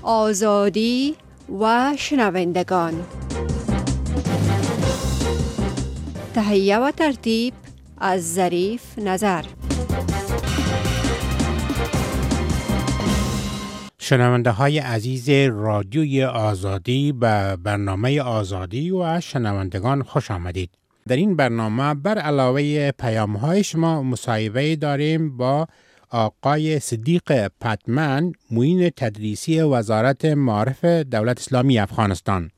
آزادی و شنوندگان. تهیه و ترتیب از ظریف نظر. شنونده های عزیز رادیوی آزادی به برنامه آزادی و شنوندگان خوش آمدید. در این برنامه بر علاوه پیام های شما مصاحبه داریم با آقای صدیق پتمن، معین تدریسی وزارت معارف دولت اسلامی افغانستان.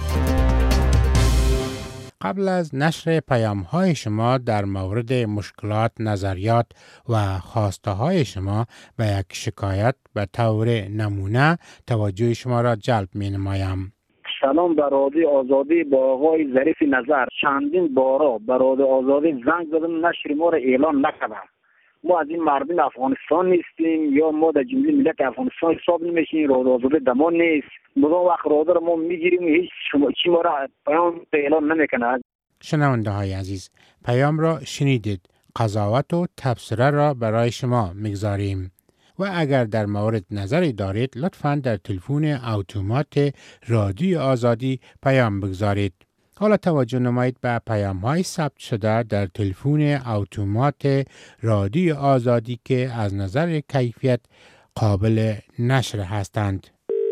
قبل از نشر پیام های شما در مورد مشکلات، نظریات و خواسته های شما به یک شکایت به طور نمونه توجه شما را جلب می نمایم. سلام به رادیو آزادی، با آقای ظریف نظر. چندین بارا به رادیو آزادی زنگ زدم، نشر ما را اعلان نکردن. ما از این مردم افغانستان نیستیم یا ما در جمله ملت افغانستان حساب نمیشیم. رادیو آزادی دمان نیست. مدام وقت رادیو را ما میگیریم، هیچ شما چی ما را پیام اعلان نمیکنه. شنونده های عزیز، پیام را شنیدید. قضاوت و تبصره را برای شما میگذاریم و اگر در مورد نظری دارید لطفاً در تلفن اتومات رادیو آزادی پیام بگذارید. حالا توجه نمایید به پیام های ثبت شده در تلفن اتومات رادیو آزادی که از نظر کیفیت قابل نشر هستند.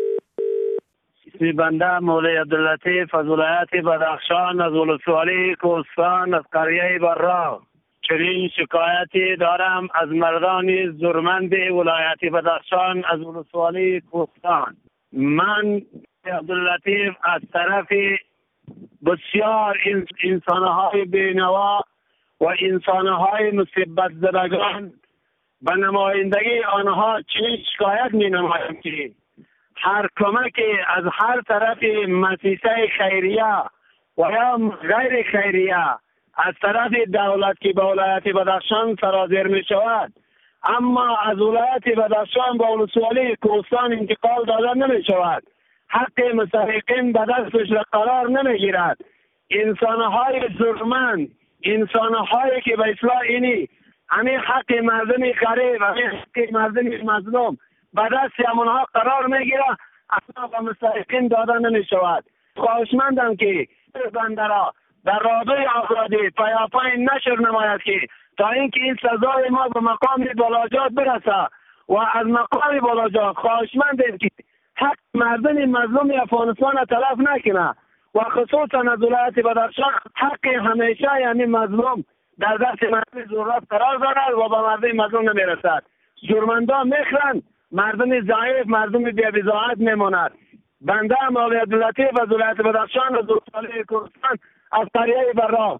بنده مولوی عبداللطیف از ولایت بدخشان، از ولسوالی کوهستان، از قریه برا. چنین شکایتی دارم از مردان زورمند ولایت بدخشان از ولسوالی کوهستان. من عبداللطیف از طرف بسیار انسانهای بینوا و انسانهای مصیبت زدگان به نمایندگی آنها چنین شکایت می نمایم که هر کمکی از هر طرف مؤسسه خیریه و یا غیر خیریه از طرف دولت که به ولایت بدخشان سرازیر می شود، اما از ولایت بدخشان به ولسوالی کوهستان انتقال داده نمی شود. حق مستحقین به دستش قرار نمی گیرد. انسانهای ظلمند، انسانهایی که به اصلاح اینی همین حق مردم غریب، همین حق مردم مظلوم به دست همونها قرار میگیره، اصلا به مستحقین داده نمی شود. خواهشمندم که بنده را در رادیوی آزادی پیاپی نشر نماید که تا اینکه این سزای ما به مقام بالاجات برسه و از مقام بالاجات خواهشمندم که حق مردم مظلوم افغانستان را تلف نکنه و خصوصا از ولایت بدخشان حق همیشه یعنی مظلوم در دست مردم ضرورت قرار دارد و به مردم مظلوم نمیرسد. جرمندا میخرند، مردم ضعیف، مردم بی‌بضاعت میماند. بنده مولوی عبداللطیف از ولایت بدخشان از ولسوالی کوهستان از قریه برا.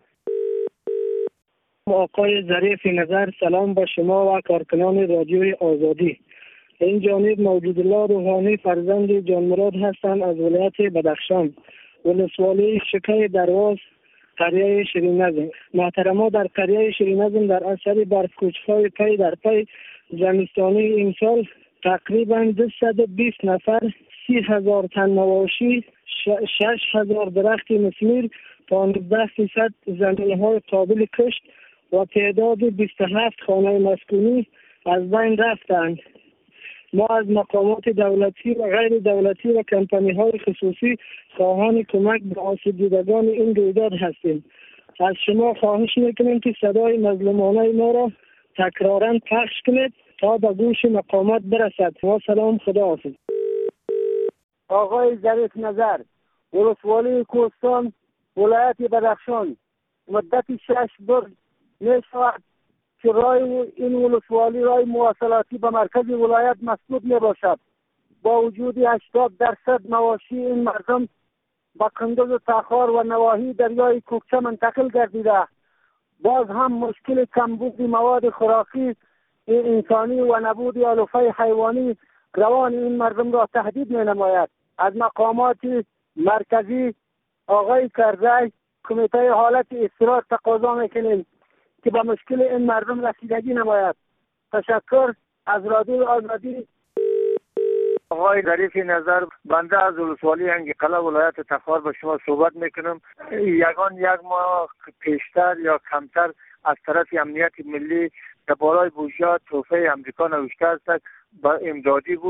آقای ظریف نظر، سلام به شما و کارکنان رادیوی آزادی. این جانب موجود الله روحانی فرزند جان مراد هستند از ولایت بدخشان، ولسوالی شکای درواز، قریه شیرین نظم. محترما، در قریه شیرین نظم در اثر برف‌کوچ‌های پی در پی زمستانی امسال تقریبا 220 نفر، 30,000 تن مواشی، 6,000 درخت مثمر، 15% زمین‌های قابل کشت و تعداد 27 خانه مسکونی از بین رفتند. ما از مقامات دولتی و غیر دولتی و کمپانی‌های خصوصی خواهان کمک به آسیب دیدگان این رویداد هستیم. از شما خواهش می‌کنیم که صدای مظلومانه ما را تکراراً پخش کنید تا به گوش مقامات برسد. و سلام، خداحافظ. آقای ظریف نظر، ولسوالی کوهستان، ولایت بدخشان. مدت 6 بار می‌شود که رای این ولسوالی رای مواصلاتی به مرکز ولایت مسدود می باشد. با وجود 80% مواشی این مردم به کندوز و تخار و نواحی دریای کوکچه منتقل گردیده. باز هم مشکل کمبود مواد خوراکی انسانی و نبود علوفه حیوانی روان این مردم را تهدید می نماید. از مقامات مرکزی آقای کرزی کمیته حالت استراحت تقاضا میکنیم که به مشکل این مردم رسیدگی نماید. تشکر. از رادیو آزادی. آقای ظریف نظر، بنده از ولسوالی هنگیقله ولایت تخار به شما صحبت میکنم. یک ماه پیشتر یا کمتر از طرف امنیت ملی درباره بودجه تحفه امریکا نوشته است با امدادی بود.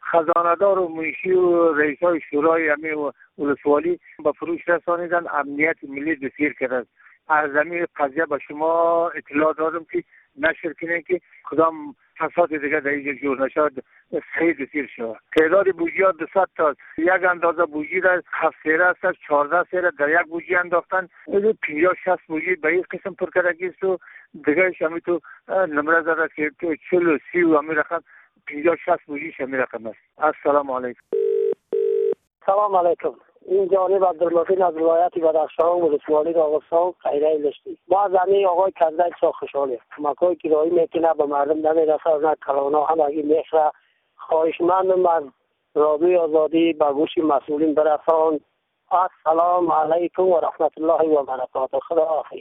خزاندار و منشی و رئیسای شورای همه ولسوالی به فروش رسانیدن. امنیت ملی دستگیر کرده. از زمین قضیه به شما اطلاع دادم که نشر کنین که کدام فساد دیگه در اینجا جور نشد، صحیح دستگیر شد. تعداد بوجی ها 200 تا، یک اندازه بوجی در 7 سیره است، 14 سیره در یک بوجی انداختن. 50-60 بوجی به این قسم پر کردگی است و دیگه همی تو نمره زده که 40-30 و همی رقم 50-60 بوجیش همی رقم است. السلام علیکم. سلام علیکم. این جانب عبداللطیف از ولایت بدخشان ولسوالی راغستان خیره لشتی. ما زمین آقای کنده چا خوشحالی مکای کرایی میکنه به مردم نمیرسه و نه کلانا هم اگه میخره. خواهشمندم از رادیوی آزادی به گوش مسئولین برسان. السلام علیکم و رحمت الله و برکاته. خدا حافظ.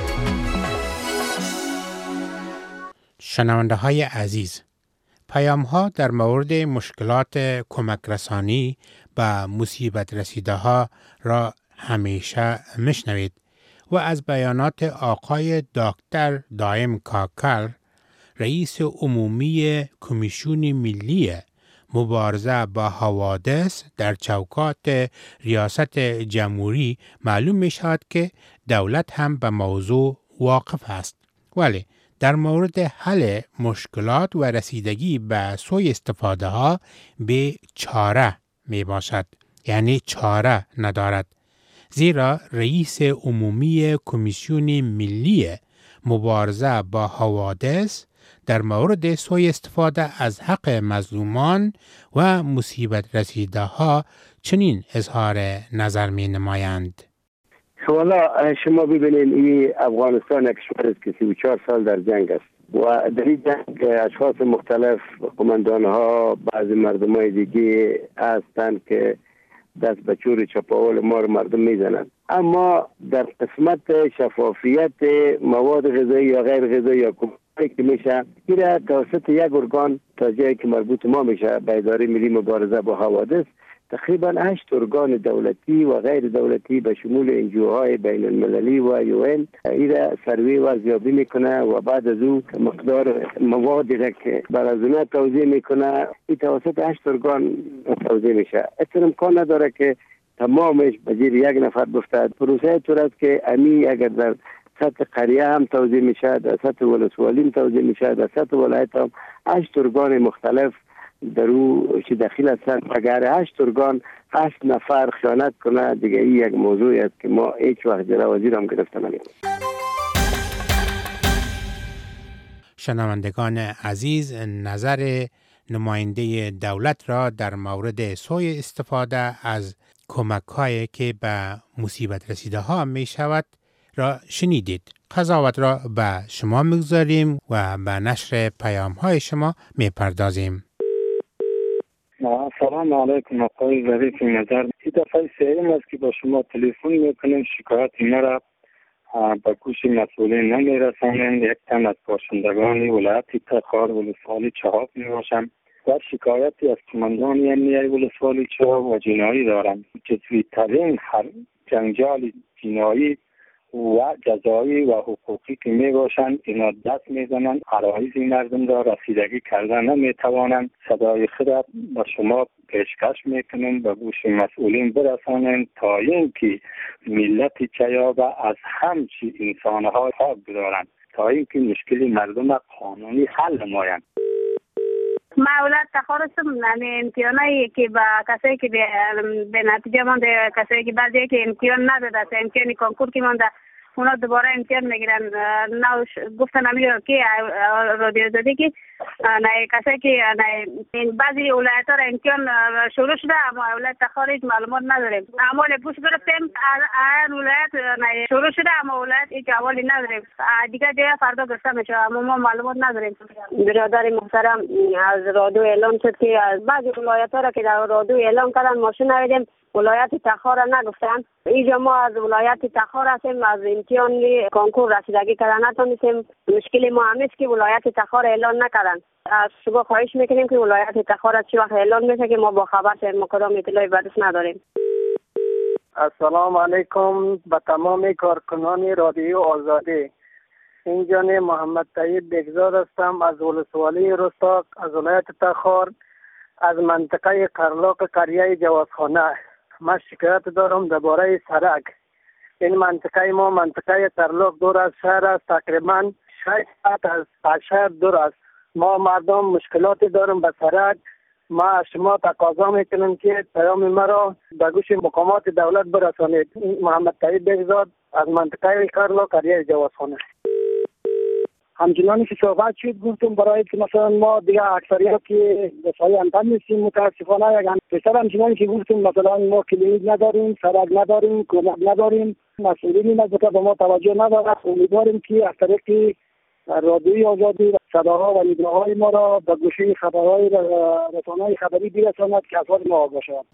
شنونده های عزیز، پیام ها در مورد مشکلات کمک رسانی به مصیبت رسیده ها را همیشه مشنوید و از بیانات آقای دکتر دائم کاکر، رئیس عمومی کمیسیون ملی مبارزه با حوادث در چوکات ریاست جمهوری معلوم می شود که دولت هم به موضوع واقف است، ولی در مورد حل مشکلات و رسیدگی به سوی استفاده ها به چاره می باشد، یعنی چاره ندارد، زیرا رئیس عمومی کمیسیون ملی مبارزه با حوادث در مورد سوی استفاده از حق مظلومان و مصیبت رسیده ها چنین اظهار نظر می نمایند. حالا شما ببینید این افغانستان کشور است که 34 سال در جنگ است و در این جنگ اشخاص مختلف، قماندان ها، بعضی مردم های دیگه هستند که دست به چور چپاول ما رو مردم میزنند. اما در قسمت شفافیت مواد غذایی یا غیر غذایی یا کمکی که میشه ایره توسط یک ارگان تا جایی که مربوط ما میشه به اداره ملی مبارزه با حوادث، تقریبا 8 ارگان دولتی و غیر دولتی به شمول انجیوهای بین المللی و یوئن ایره سروی و ارزیابی میکنه و بعد از او مقدار موادی را که برازونه توزیع میکنه این توسط 8 ارگان توزیع میشه. اصلا امکان نداره که تمامش به زیر یک نفر بفتد. پروسه طور است که امی اگر در سطح قریه هم توزیع میشه، در سطح ولسوالی هم توزیع میشه، در سطح ولایت هم 8 ارگان مختلف در او چی داخل هستند. اگر 8 ارگان 8 نفر خیانت کنه دیگه این یک موضوعی است که ما هیچ وقت جلوی وزیر هم گرفته نمی‌کنیم. شنوندگان عزیز، نظر نماینده دولت را در مورد سوی استفاده از کمک‌هایی که به مصیبت رسیده ها می شود را شنیدید. قضاوت را به شما میگذاریم و به نشر پیام‌های شما میپردازیم. سلام علیکم آقای ظریف نظر. این دفعه سوم است که با شما تلفن میکنیم. شکایت ما را به گوش مسئولین نمیرسانند. یک تن از باشندگان ولایت تخار ولسوالی چهاب میباشم و شکایتی از قماندان امنیه ولسوالی چهاب و جنایی دارم. جزوی‌ترین هر جنجال جنایی و جزایی و حقوقی که می باشند اینا دست می زنند. عرایض مردم را رسیدگی کردن نمی توانند. صدای خود به شما پیشکش می کنیم به گوش مسئولین برسانند تا اینکه ملت چیابه از همچی انسانها حق بدارند تا اینکه مشکل مردم قانونی حل نمایند. اولاد تخارستم امتحانایی که با کسایی که به نتیجه مانده، کسایی که بعضی که امتحان نداده، امتحان کنکور که مانده اونا دوباره امتحان میگیرن. نه گفتن امیرو که رادیو زدی که نه کسایی که بعضی ولایت‌ها را امتحان شروع شده اما ولایت تخارج معلومات نداریم. اما پوش گرفتیم این ولایت نه شروع شده اما ولایت هیچ احوالی نداریم. دیگه جای فردا گفته میشه اما ما معلومات نداریم. برادر محترم از رادیو اعلام شد که از بعضی ولایت‌ها را که در رادیو اعلام کردن ماشین ندیدیم. ولایت تخار را نگفتن. اینجا ما از ولایت تخار هستیم، از امتحان کنکور رسیدگی کردن نتونستیم. مشکل ما هم است که ولایت تخار اعلان نکردن. از شما خواهش میکنیم که ولایت تخار چی وقت اعلان میشه که ما با خبر شیم، ما کدام اطلاعی برش نداریم. السلام علیکم به تمام کارکنان رادیو آزادی. اینجا محمد طیب بگزاد هستم از ولسوالی رستاق از ولایت تخار. از منطقه قرلاق قریه جوازخانه. من شکایت دارم درباره سرک. این منطقه ما منطقه قرلاق دور از شهر است، تقریبا 6 ساعت از شهر دور است. ما مردم مشکلاتی دارم به سرک. ما از شما تقاضا میکنم که پیام مرا به گوش مقامات دولت برسانید. محمد طیب بهزاد از منطقه قرلاق قریه جوازخانه. همچنانی که صحبت شد گفتم برای که مثلا ما دیگه اکثریت که رسای انتن نیستیم، متاسفانه یک پسر همچنانی که گفتم مثلا ما کلینیک نداریم، سرک نداریم، کمک نداریم، مسئولین نزدیک به ما توجه ندارد. امیدواریم که از طریق رادیوی آزادی صداها و نگاه‌های ما را به گوشه خبرهای رسانه‌های خبری برساند که از حال ما آگاه شود.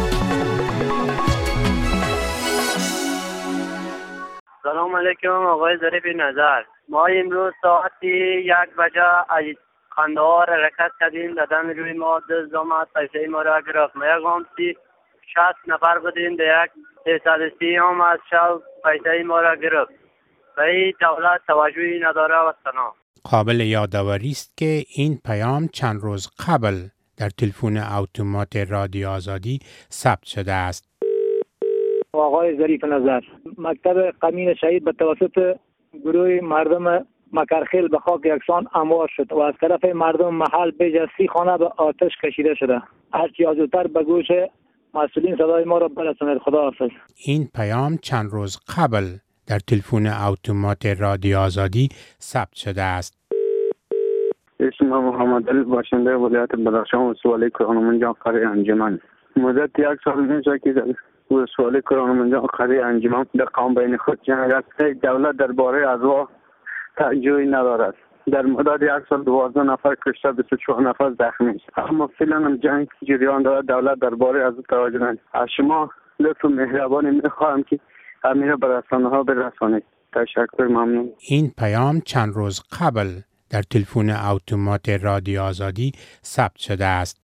سلام علیکم آقای ظریف نظر. ما امروز ساعت 1 بجه از قندهار حرکت کردیم. دادن روی ما دزد آمد، پیسه ما را گرفت. ما یک همسی 60 نفر بودیم، در یک 330 هم از شب پیسه ما را گرفت. و این دولت توجهی نداره و سنا. قابل یادآوری است که این پیام چند روز قبل در تلفن اتومات رادیو آزادی ثبت شده است. آقای ظریف نظر، مکتب قمین شهید به توسط گروه مردم مکرخیل به خاک یکسان اموار شد و از طرف مردم محل به 30 خانه به آتش کشیده شده. هرچی زودتر به گوش مسئولین صدای ما را برسانید. خداحافظ. این پیام چند روز قبل در تلفن اتومات رادیو آزادی ثبت شده است. اسم محمد علی باشنده ولایت بدخشان و سوالی کرانمنجان قریه انجمن. مدت 1 سال میشه که در سوالی کرانمنجان قریه انجمن در قوم بین خود جنگ است. دولت درباره ازوا توجهی ندارد. در مدت 1 سال 12 نفر کشته، 24 نفر زخمی است. اما فعلا هم جنگ جریان دارد. دولت درباره از توجه ندارد. از شما لطف و مهربانی میخواهم که همین به رسانه‌ها برسانید. تشکر، ممنون. این پیام چند روز قبل در تلفن اتومات رادیو آزادی ثبت شده است.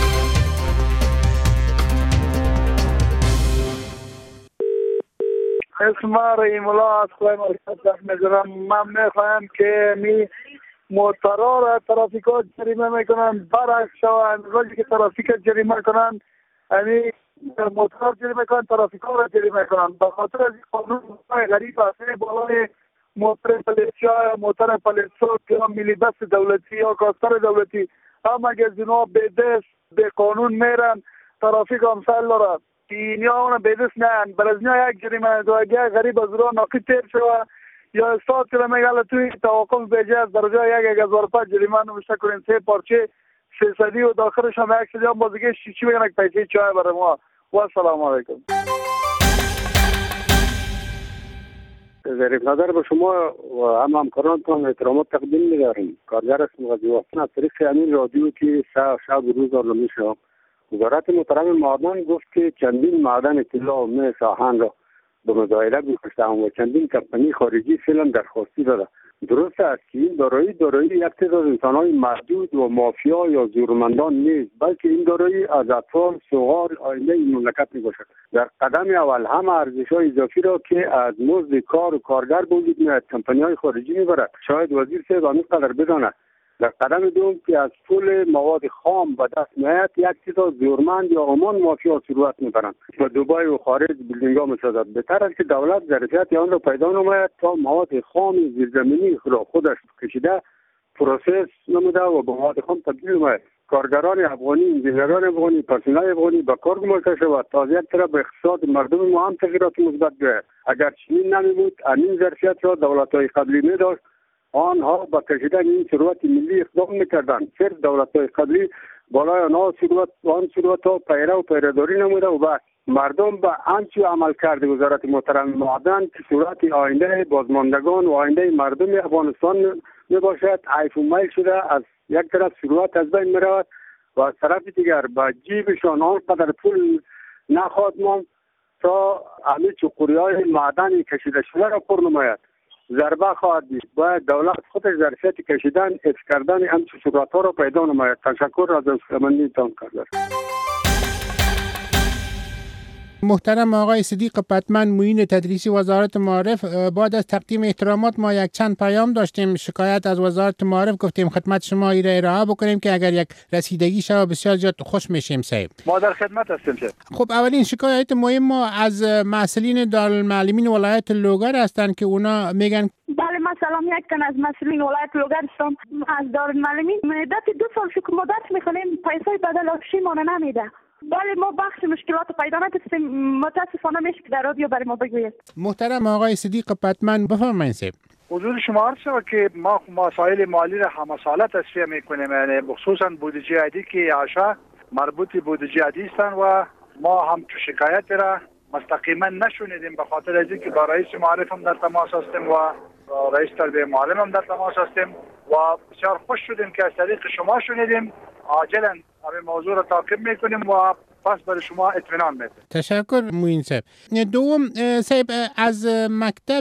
اسم رحیم الله از خواهی مرکز می‌ذارم. من میخواهم که موترها را ترافیکات جریمه میکنن، برعکس شوند. روزی که ترافیکات جریمه کنن، یعنی موترها جریمه کنن، ترافیکات را جریمه کنن. به خاطر از این قانون غریب است. بالای موتر پلیسیا، موتر پلیسا یا ملی بس دولتی یا کاستر دولتی، هم اگر جناب به دست به قانون میرن، ترافیک امثال دارد. اینیا اون به دست نه، برازنیا یک جریمه دوگه غریب از راه ناقی تیر شوه یا استاد که میگه توی توقف بجه از درجه 1005 جریمه نوشته کنین 3 پارچه 300 و داخلش هم 100 هم بازگه شیشی بگن یک پیسه چای برای ما. و السلام علیکم. ظریف نظر به شما و همکارانتان احترامات تقدیم می‌داریم. کارگر هستم قضیه واسطه از طریق همین رادیو که شب روز آرلمی شد. وزارت محترم معدن گفت که چندین معدن طلا و مس آهن را به مظاهره گذاشته‌اند و چندین کمپانی خارجی فعلا درخواستی داده. درست است که این دارایی یک تعداد انسان‌های محدود و مافیا یا زورمندان نیست، بلکه این دارایی از اطفال صغار آینده این مملکت میباشد. در قدم اول هم ارزش‌های اضافی را که از مزد کار و کارگر به وجود میاد کمپانی‌های خارجی میبرد. شاید وزیر صاحب همینقدر بداند. در قدم دوم که از پول مواد خام به دست میاد یک تعداد زورمند یا عمان مافیا ثروت میبرند و دبی و خارج بیلدینگ‌ها میسازد. بهتر است که دولت ظرفیت آن را پیدا نماید تا مواد خام زیرزمینی را خودش کشیده پروسس نموده و به مواد خام تبدیل نماید. کارگران افغانی، انجینران افغانی، پرسنل افغانی به کار گماشته شود تا از یک طرف به اقتصاد مردم ما هم تغییرات مثبت بیاید. اگر چنین نمیبود این ظرفیت را دولت‌های قبلی می‌داشت، آنها با کشیدن این ثروت ملی اقدام میکردند. صرف دولت‌های قبلی بالای آنها ثروت ها پیروداری نموده و بعد مردم به آنچه عمل کرده وزارت محترم معدن که صورت آینده بازماندگان و آینده مردم افغانستان میباشد. حیف و میل شده از یک طرف ثروت از بین میرود و از طرف دیگر به جیبشان آنقدر پول نخواهد ماند تا همه چقوری‌های معدن کشیده شده را پر نماید. ضربه خواهد دید. باید دولت خودش ظرفیت کشیدن حفظ کردن همچون ثروت‌ها را پیدا نماید. تشکر از سخنرانیتان کردم. محترم آقای صدیق پتمن، معین تدریسی وزارت معارف، بعد از تقدیم احترامات ما یک چند پیام داشتیم، شکایت از وزارت معارف گفتیم خدمت شما ارائه بکنیم که اگر یک رسیدگی شود بسیار زیاد خوش میشیم صاحب. ما در خدمت هستیم صاحب. خب اولین شکایت مهم ما از مسئولین دارالمعلمین ولایت لوگر هستند که اونا میگن بله من سلام یک تن از مسئولین ولایت لوگر هستم. از دارالمعلمین مدت 2 سال شو که ما درس میخونیم پیسه بدل آتشی ما نمیده. بله ما بخش مشکلات پیدا نکردیم، متاسفانه میشه که در رادیو برای ما بگویید. محترم آقای صدیق پتمن بفرمایید. حضور شما عرض شد که ما مسائل مالی را همه ساله تصفیه میکنیم، یعنی خصوصا بودجه عادی که عاشا مربوط به بودجه عادی هستند و ما هم تو شکایت را مستقیما نشونیدیم، به خاطر از اینکه با رئیس معارف هم در تماس هستیم و رئیس تربیه معلم هم در تماس هستیم و بسیار خوش شدیم که از طریق شما شنیدیم. عاجلا همین موضوع را تعقیب میکنیم و پس برای شما اطمینان میدیم. تشکر معین صاحب. دوم صاحب، از مکتب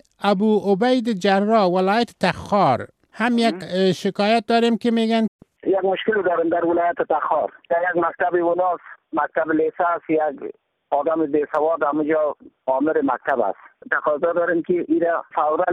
ابو عبید جراح ولایت تخار هم یک شکایت داریم که میگن یک مشکل داریم در ولایت تخار. در یک مکتب وناس، مکتب لیسانس، یک آدم بیسواد همونجا آمر مکتب است. تقاضا داریم که ایره فوراً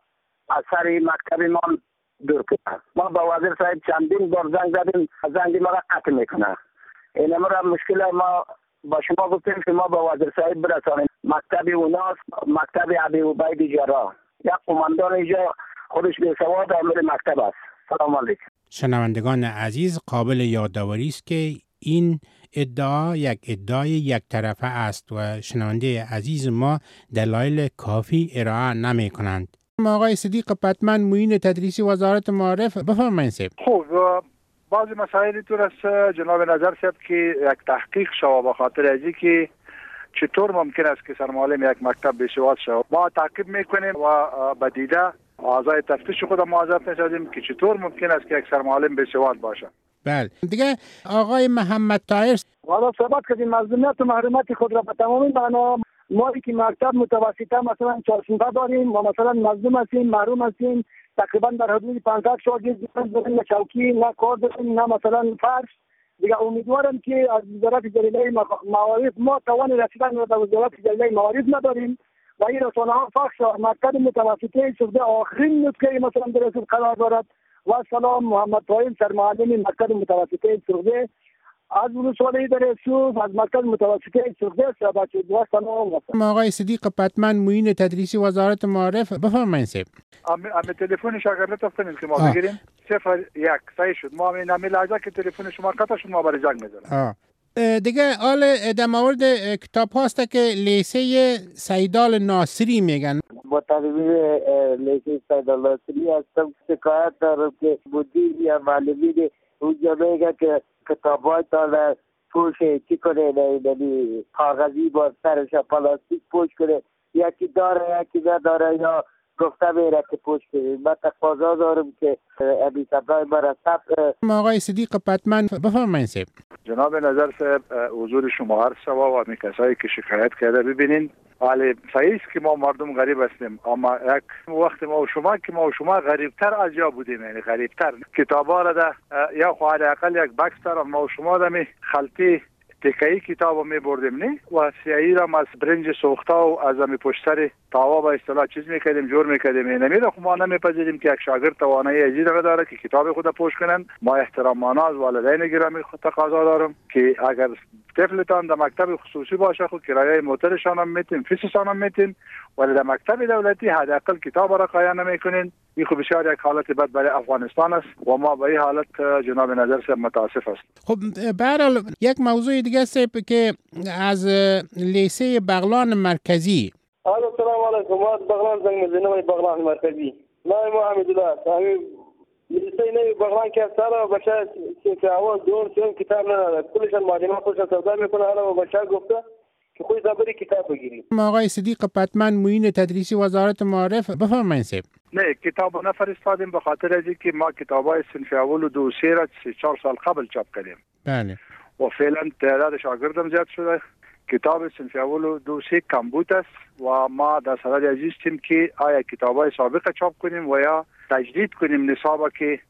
از سر مکتب ما دور کنه. ما با وزیر صاحب چندین بار زنگ زدیم، زنگ ما را قطع میکنه. این امر مشکل ما با شما گفتیم که ما با وزیر صاحب برسانیم. مکتب وناس، مکتب ابو عبید جراح، یک قماندان اینجا خودش بیسواد آمر مکتب است. سلام علیکم. شنوندگان عزیز، قابل یادآوری است که این ادعا یک ادعای یک طرفه است و شنونده عزیز ما دلایل کافی ارائه نمی کنند. آقای صدیق پتمن، معین تدریسی وزارت معارف، بفرمایید. خوب، بعضی مسائل تو است جناب نظر صاحب که یک تحقیق شود به خاطر از اینکه چطور ممکن است که سرمعلم یک مکتب بیسواد شود. ما تعقیب میکنیم و بدیده اعضای تفتیش خود معذرت می‌خواهیم که چطور ممکن است که یک سرمعلم بیسواد باشه. بله دیگه آقای محمد طاهر، حالا ثبات کردیم مظلومیت و محرومیت خود را به تمامی معنا. ما که مکتب متوسطه مثلا 4 صنفه داریم و مثلا مظلوم هستیم، محروم هستیم، تقریبا در حدود 50 شاگرد داریم، نه چوکی نه کار داریم نه مثلا فرش. دیگه امیدوارم که از وزارت جلیله معارف ما توان رسیدن به وزارت جلیله معارف نداریم و این رسانه ها فخش مکتب متوسطه شده آخرین نطقه مثلا در رسول قرار دارد. و سلام، محمد طاهر، سرمعلم مکتب متوسطه سرخده از ولسوالی در یوسف، از مکتب متوسطه سرخده صحبت و سلام. آقای صدیق پتمن، معین تدریسی وزارت معارف، بفرمایید. امی تلفنش اگر نتفتنیم که ما بگیریم 01 صحیح شد. ما امی لحظه که تلفن شما قطع شد ما برای جنگ میزنیم. دیگه حال در مورد کتاب هاست که لیسه سیدال ناصری میگن. با تقریبی لیسه سیدال ناصری هستم، شکایت دارم که مدیر یا معلمین اونجا میگه که کتابای تا پوش چی کنه، یعنی کاغذی با سرش پلاستیک پوش کنه، یکی داره یکی نداره یا گفته میره که پوش کنه. من تقاضا دارم که ابی صدای مرتب. آقای صدیق پتمن، بفرمایید. جناب نظر صاحب، حضور شما عرض شود و همی کسایی که شکایت کرده ببینین. ولی صحیح است که ما مردم غریب هستیم، اما یک وقت ما و شما غریبتر از جا بودیم، یعنی غریبتر. کتابا را ده یا خو حداقل یک بکس تر ما و شما دمی خلطی تکایی کتابو می بردیم نه و سیاهی را از برنج سوخته و از امی پشتر تاوا به اصطلاح چیز میکردیم، جور میکردیم. نمیره خو ما نمیپذیریم که یک شاگرد توانایی عجیب داره که کتاب خود پوش کنن. ما احترامانه از والدین گرامی تقاضا دارم که اگر طفلتان در مکتب خصوصی باشه خو کرایه موترشان هم میتین، فیسشان هم میتین، ولی در مکتب دولتی حداقل کتاب را قایم نمیکنین. این خو بسیار یک حالت بد برای افغانستان است و ما به این حالت جناب نظر صاحب متاسف است. خب به هر حال یک موضوع دیگه است که از لیسه بغلان مرکزی. السلام علیکم. ما بغلان زنگ میزنم، بغلان مرکزی. ما حمیدالله همین لیسه نوی بغلان که سال بچه که اول دور چون کتاب نداره، کلشان معلمان خودشان سودا میکنه. حالا بچه گفته که خودت بری کتاب بگیری. آقای صدیق پتمن، معین تدریسی وزارت معارف، بفرمایید. نه کتاب نفرستادیم به خاطر از اینکه ما کتابای صنف اول و دو سه را 4 سال قبل چاپ کردیم. بله. و فعلا تعداد شاگردم زیاد شده. کتاب صنف اول و دو سه کمبود است و ما در صدد عزیزیم که آیا کتابای سابق چاپ کنیم و یا تجدید کنیم نصابا که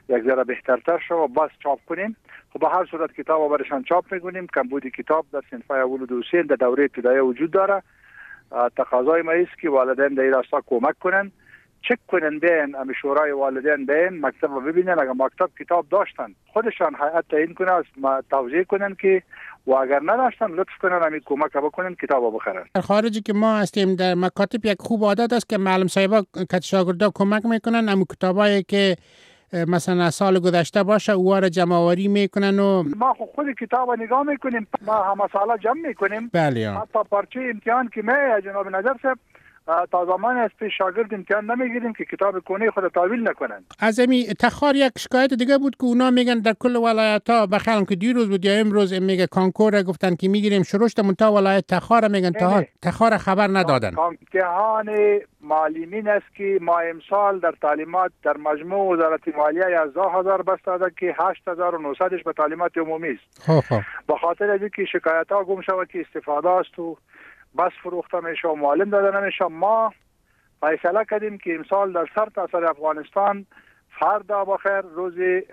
یک ذره بهترتر شد و بس چاپ کنیم. خب به هر صورت کتاب برشان چاپ میکنیم. کمبود کتاب در صنف اول و دوم در دوره ابتدایی وجود داره. تقاضای ما است که والدین در این راستا کمک کنن، چک کنن، بین امی شورای والدین بین مکتب رو ببینن. اگر مکتب کتاب داشتن خودشان هیئت تعیین کنن، توضیح کنن که و اگر نداشتن لطف کنن امی کمک بکنن کتاب رو بخرن. در خارجی که ما هستیم در مکاتب یک خوب عادت است که معلم صاحبا که شاگردا کمک میکنن، اما کتابایی که مثلا سال گذشته باشه اوها را جمع آوری میکنن و ما خود کتاب نگاه میکنیم، ما همه سالا جمع میکنیم. بله. حتی پارچه امتحان که جناب نظر صاحب تا زمان از پیش شاگرد امتحان نمیگیریم که کتاب کنه خود تحویل نکنن. از امی تخار یک شکایت دیگه بود که اونا میگن در کل ولایت ها بخیرم که دیروز بود یا امروز میگه کانکور گفتن که میگیریم شروع شده منتها ولایت تخار میگن تا تخار خبر ندادن. امتحان معلمین است که ما امسال در تعلیمات در مجموع وزارت مالیه 11000 بس داده که 8900 به تعلیمات عمومی است. به خاطر از اینکه شکایت ها گم شود که استفاده است و بس فروخته میشه و معلم داده نمیشه، ما فیصله کردیم که امسال در سرتاسر افغانستان فردا بخیر روز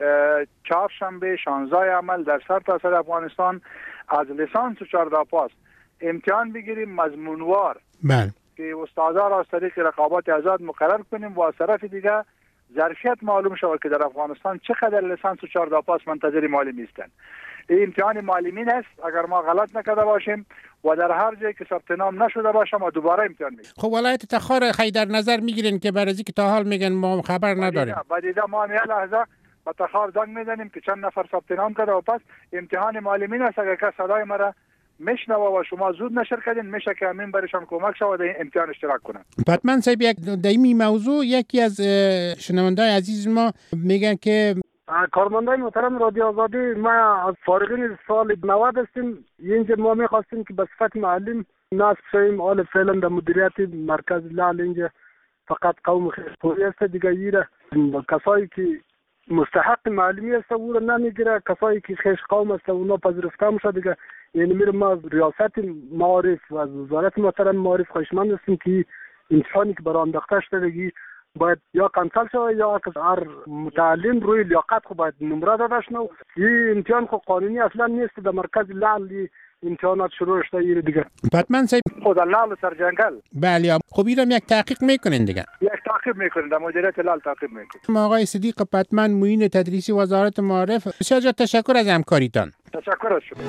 چهارشنبه 16 عمل در سرتاسر افغانستان از لیسانس و 14 پاس امتحان بگیریم مضمونوار. بله. که استادا را از طریق رقابت آزاد مقرر کنیم و از طرف دیگه ظرفیت معلوم شود که در افغانستان چقدر لیسانس و 14 پاس منتظر معلم هستند. این امتحان معلمین است. اگر ما غلط نکرده باشیم و در هر جایی که ثبت نام نشده باشه ما دوباره امتحان میگیریم. خب ولایت تخار خی در نظر میگیرین که برای که تا حال میگن ما خبر نداریم. بعد ما همین لحظه با تخار زنگ میزنیم که چند نفر ثبت نام کرده و پس امتحان معلمین است. اگر کس صدای مرا میشنوه و شما زود نشر کردین میشه که همین برایشان کمک شود این امتحان اشتراک کنن. بتمن صاحب یک دایمی موضوع یکی از شنوندای عزیز ما میگن که کارمندای محترم رادیو آزادی، ما از فارغین سال 90 هستیم. اینجا ما میخواستیم که به صفت معلم نصب شویم. حال فعلا در مدیریت مرکز لعل اینجا فقط قوم خیشپوری است دیگه. ایره کسایی که مستحق معلمی است او را نمیگیره، کسایی که خیش قوم است اونا پذیرفته میشه دیگه. یعنی میرم ما از ریاست معارف و از وزارت محترم معارف خواهشمند هستیم که امتحانی که برای انداخته شده باید یا کنسل شود یا هر متعلم روی لیاقت خود باید نمره داده شود. این امتحان خود قانونی اصلا نیست. در مرکز لعل امتحانات شروع شده ایره دیگه. بتمن صاحب خود لعل سر جنگل. بله. خب اینم یک تحقیق میکنین دیگه. یک تحقیق میکنین در مدیریت لعل تحقیق میکنین. آقای صدیق بتمن معین تدریسی وزارت معارف، بسیار تشکر از همکاریتان. تشکر از شما.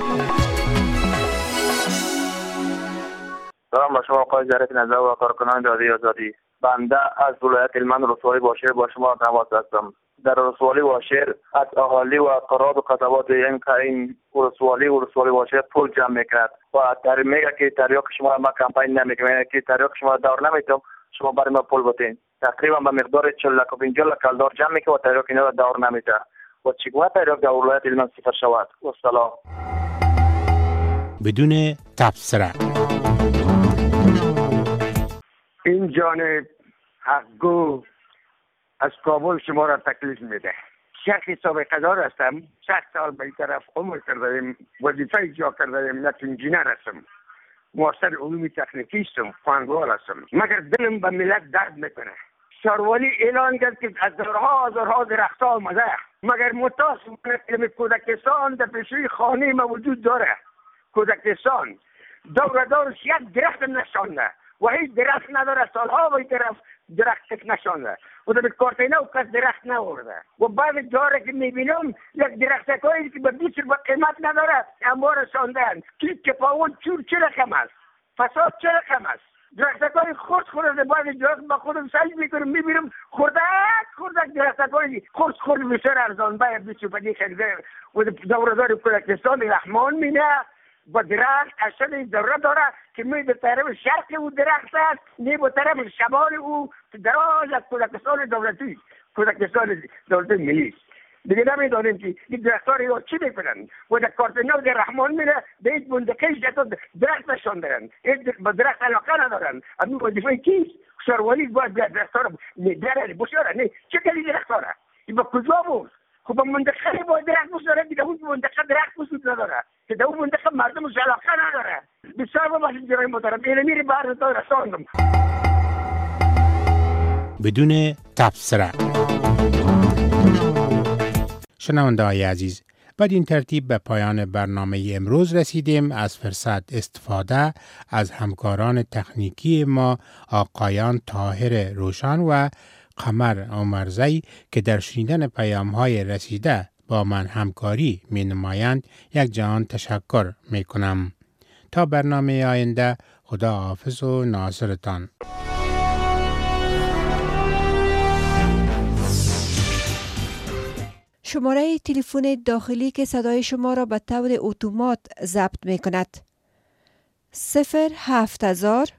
سلام با شما آقای ظریف نظر و کارکنان رادیو آزادی. بنده از ولایت هلمند رسوایی واشر با شما تماس هستم. در رسوایی واشر از اهالی و قراد و خطابات این رسوایی واشر پول جمع میکرد و در میگه که تریاک شما ما کمپین نمیکنم که تریاک شما دور نمیتم شما برای ما پول بتین. تقریبا به مقدار 40 لک و 50 لک کالدار جمع میکنه و تریاک اینا دور نمیته و چگونه تریاک در ولایت هلمند صفر شود. و سلام. بدون تبصره. این جانب حقگو از کابل شما را تکلیف میده. شخصی سابقه دار هستم. 60 سال به این طرف عمر کردم، وظیفه اجرا کردم. یک انجینر هستم، مؤسسه علوم تکنیکی هستم، خواننده هستم. مگر دلم به ملت درد میکنه. شاروالی اعلان کرد که از هزارها درخت‌ها آمده، مگر متاسفانه علم کودکستان در پیشوی خانه ما وجود داره. کودکستان دورش یک درخت نشانده و هیچ درخت نداره. سالها به این طرف درخت نشانده و در کارتینه و کس درخت نورده و بعد جاره که میبینم یک درخت کایی که به 20 روپیه قیمت نداره انبار شاندن. که پاون چور چه رقم است، فساد چه رقم است. درختکای خورده بعد جاست با خودم سعی میکنم میبینم خورده درختکای خورده بسیار ارزان باید 20 روپیه خریده و دوردار کودکستان رحمان مینه با درخت اشد دوره داره که می به طرف شرق او درخت است، نی به طرف شمال او دراز از کودکستان دولتی، کودکستان دولت ملی. دیگه نمیدانیم که این درخت‌ها رو چی میکنن و در کارتنو در رحمان میره به این منطقه جدا درخت نشان دارن. این با درخت علاقه ندارن. از این وظیفه کیست؟ شاروالی باید درخت‌ها رو نگره بسیاره. نه چه کلی درخت‌ها را این با کجا بود؟ خب با منطقه با درخت بسیاره دیگه اون منطقه درخت وجود نداره که در اون منطقه مردمش علاقه نداره. بسیار با ماشین جرای محترم اینه میری بر تا رساندم بدون تبصره. شنونده‌های عزیز، بدین ترتیب به پایان برنامه امروز رسیدیم. از فرصت استفاده از همکاران تکنیکی ما آقایان طاهر روشن و قمر عمرزی که در شنیدن پیام‌های رسیده با من همکاری می نمایند یک جهان تشکر می کنم. تا برنامه آینده، خدا حافظ و ناصرتان. شماره تلفن داخلی که صدای شما را به طور اتومات ضبط می کند 07000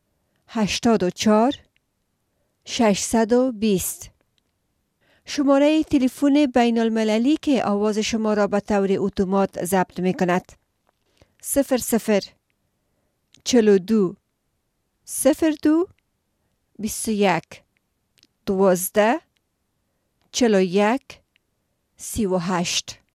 84 620. شماره تلفن بین المللی که آواز شما را به طور اتومات ضبط می کند 00 42 02 21 12 41 38.